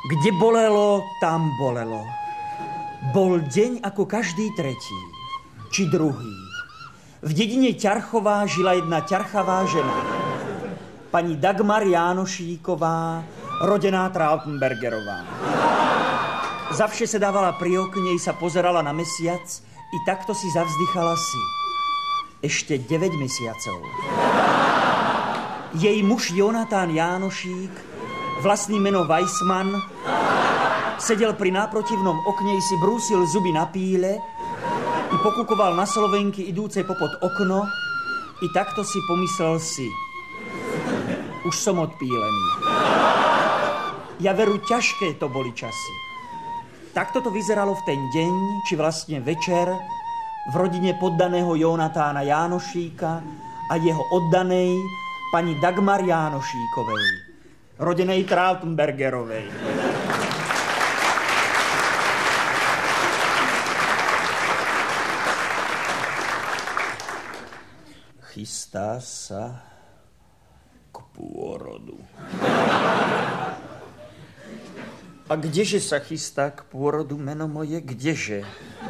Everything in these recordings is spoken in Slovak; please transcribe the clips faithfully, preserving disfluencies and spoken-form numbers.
Kde bolelo, tam bolelo. Bol deň ako každý tretí, či druhý. V dedine Ťarchová žila jedna ťarchavá žena. Pani Dagmar Jánošíková, rodená Trautenbergerová. Zavše sa dávala pri okne i sa pozerala na mesiac i takto si zavzdychala si. Ešte deväť mesiacov. Jej muž Jonatán Jánošík, vlastný meno Weissmann, sedel pri náprotivnom okne i si brúsil zuby na píle i pokúkoval na Slovenky idúcej popod okno i takto si pomyslel si. Už som odpílený. Ja veru, ťažké to boli časy. Takto to vyzeralo v ten deň, či vlastne večer, v rodine poddaného Jonatána Jánošíka a jeho oddanej pani Dagmar Jánošíkovej, rodenej Trautenbergerovej. Chystá sa k pôrodu. A kdeže sa chystá k pôrodu, meno moje, kdeže?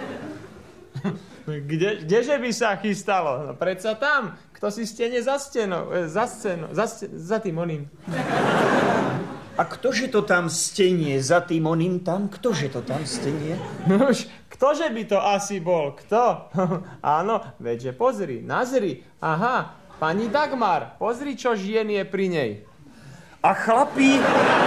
Kde, kdeže by sa chystalo? No predsa tam, kto si stene za stenou, za scénou, za, za tým oným. A ktože to tam stenie za tým oným tam? Ktože to tam stenie? No už, ktože by to asi bol? Kto? Áno, veďže pozri, nazri. Aha, pani Dagmar, pozri, čo žien je pri nej. A chlapi...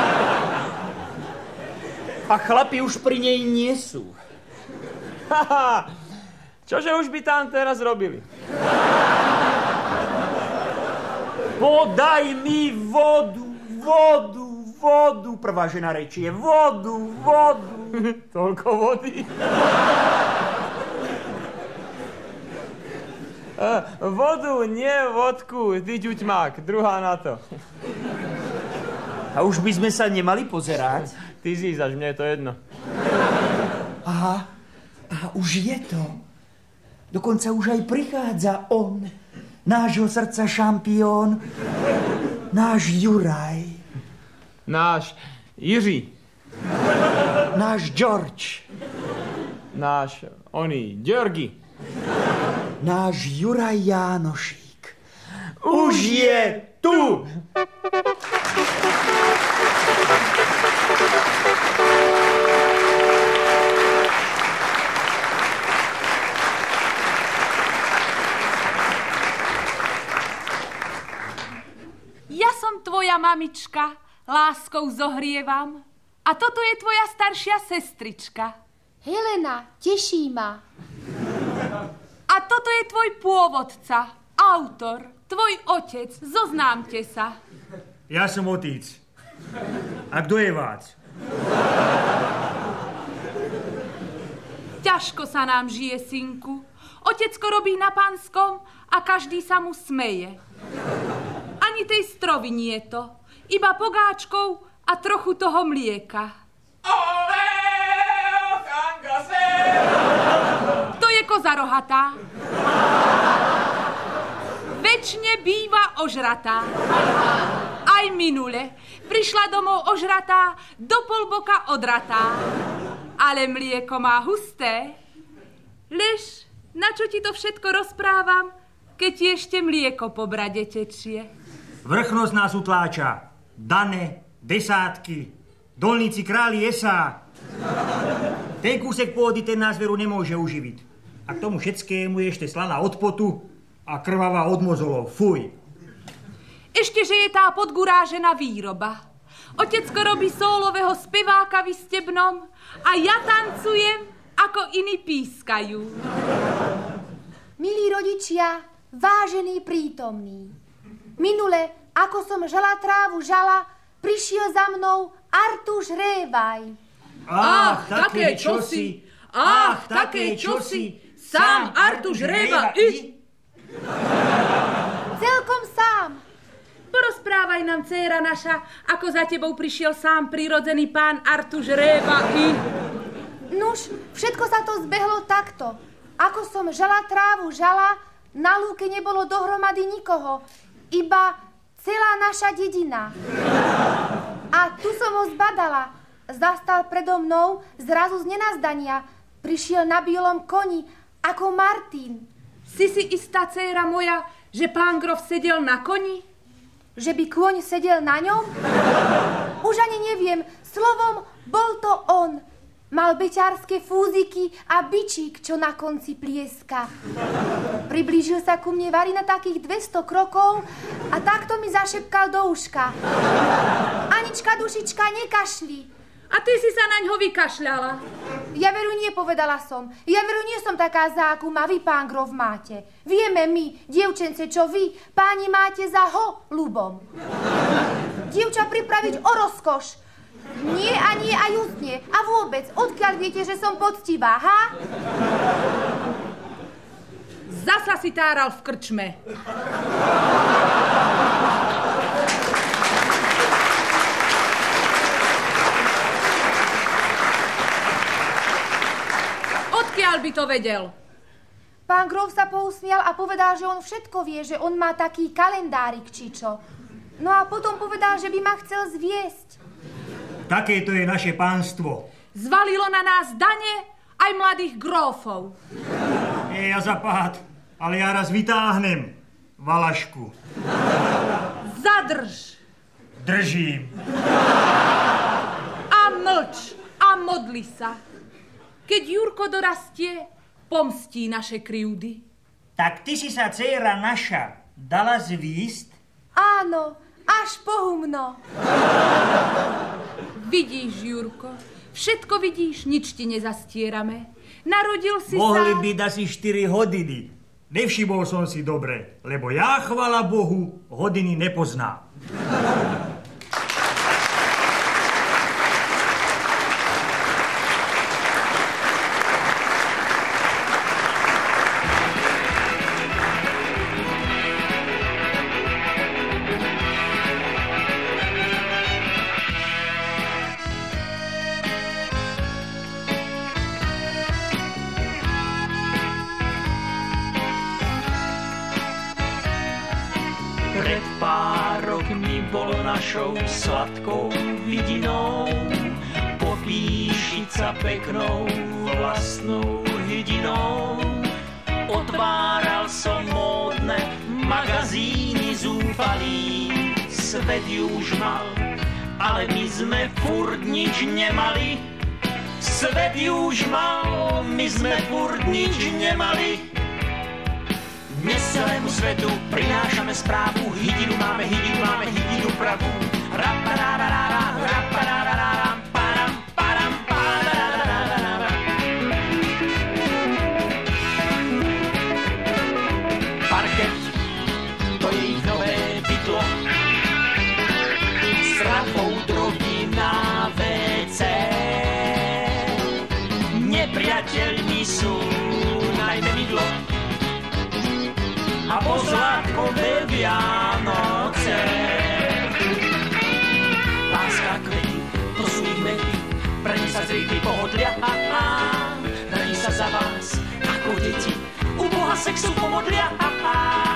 A chlapi už pri nej nie sú. Haha, čože už by tam teraz robili? Podaj mi vodu, vodu, vodu. Prvá žena rečie, vodu, vodu. Toľko vody. Vodu, nie vodku, ty ďuťmák, druhá na to. A už by sme sa nemali pozerať? Ty zízaš, mne je to jedno. Aha, aha, už je to. Dokonca už aj prichádza on, nášho srdca šampión, náš Juraj. Náš Jiří. Náš George. Náš, oný, Georgi. Náš Juraj Jánošík. Už je tu! Ja som tvoja mamička, láskou zohrievam. A toto je tvoja staršia sestrička. Helena, teší ma. A toto je tvoj pôvodca, autor, tvoj otec, zoznámte sa. Ja som otec. A kto je vác? Ťažko sa nám žije, synku. Otecko robí na panskom a každý sa mu smeje. Ani tej strovy nie to, iba pogáčkov a trochu toho mlieka. Ole, to je koza rohatá. Večne býva ožratá. Aj minule prišla domov ožratá, do polboka odratá. Ale mlieko má husté. Lež, na čo ti to všetko rozprávam, keď ti ešte mlieko po brade tečie? Vrchnosť nás utláča. Dane, desátky, dolníci králi esá. Ten kúsek pôdy ten nás veru nemôže uživiť. A k tomu všetkému je ešte slaná od potu a krvavá od mozolov. Fuj. Ešte, že je tá podgurážená výroba. Otecko robí sólového speváka vystebnom a ja tancujem, ako iní pískajú. Milí rodičia, vážení prítomní, minule, ako som žala trávu žala, prišiel za mnou Artuš Révaj. Ach, také čosi, ach, také čosi, sám Artuš Révaj i... Celkom sám. Porozprávaj nám, dcéra naša, ako za tebou prišiel sám prirodzený pán Artuš Révaj i... Nuž, všetko sa to zbehlo takto. Ako som žala trávu žala, na lúke nebolo dohromady nikoho, iba celá naša dedina. A tu som ho zbadala. zastal predo mnou zrazu z nenazdania. Prišiel na bielom koni, ako Martin. Si si istá, dcéra moja, že pán grof sedel na koni? Že by kôň sedel na ňom? Už ani neviem. Slovom, bol to on. Mal beťarské fúziky a bičík, čo na konci plieska. Priblížil sa ku mne vari na takých dvesto krokov a takto mi zašepkal do uška. Anička, dušička, nekašli. A ty si sa na ňo vykašľala. Ja veru nie, povedala som. Ja veru nie som taká za akú ma vy, pán grof, máte. Vieme my, dievčence, čo vy, páni, máte za ho ľubom. Dievča pripraviť o rozkoš. Nie a nie a just nie. A vôbec, odkiaľ viete, že som poctivá, ha? Zasa si táral v krčme. Odkiaľ by to vedel? Pán grof sa pousmial a povedal, že on všetko vie, že on má taký kalendárik, či čo. No a potom povedal, že by ma chcel zviesť. Takéto je naše pánstvo. Zvalilo na nás dane aj mladých grófov. Nie ja zapád, ale ja raz vytáhnem valašku. Zadrž. Držím. A mlč a modli sa. Keď Jurko dorastie, pomstí naše krivdy. Tak ty si sa, dcéra naša, dala zvísť? Áno, až pohumno. Vidíš, Jurko, všetko vidíš, nič ti nezastierame. Narodil si Mohli sa... byť asi štyri hodiny. Nevšimol som si dobre, lebo ja, chvala Bohu, hodiny nepoznám. Našou sladkou vidinou popíšiť sa peknou vlastnou hydinou. Otváral som módne magazíny zúfalý, svet ju už mal, ale my sme furt nič nemali. Svet ju už mal, my sme furt nič nemali. Dnes celému svetu prinášame správu, hydinu máme, hydinu máme, hydinu pravú. Rapararara, rapararara, param, param, parararara. Parket, to je ich nové bydlo. S trafou drogy na vé cé. Nepriateľmi sú najmä mydlo a pozlátkové Vianoce. Láska kvety, to sú ich mety, pre nich sa zriekli pohodlia, a, a, na nich sa za vás, ako deti, u Boha sexu pomodlia, a, a.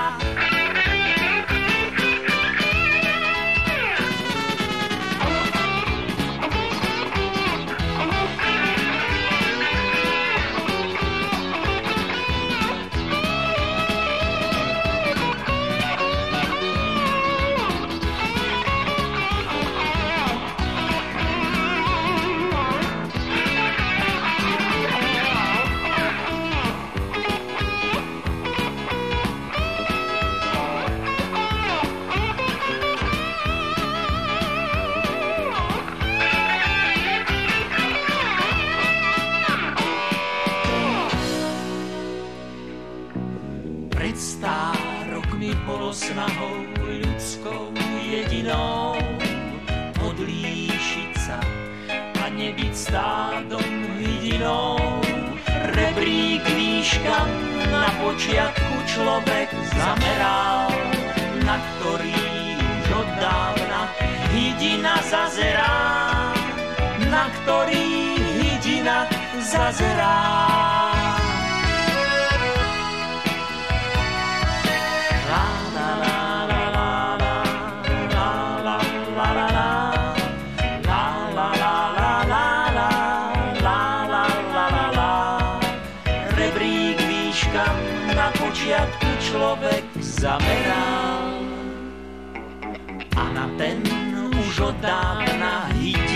Snahou ľudskou jedinou odlíšiť sa a nebyť stádom hydinou. Rebrík výška na počiatku človek zameral, na ktorý už od dávna hydina zazerá, na ktorý hydina zazerá. La krížka na počiatku človek zameral. A na ten už od dávna hydí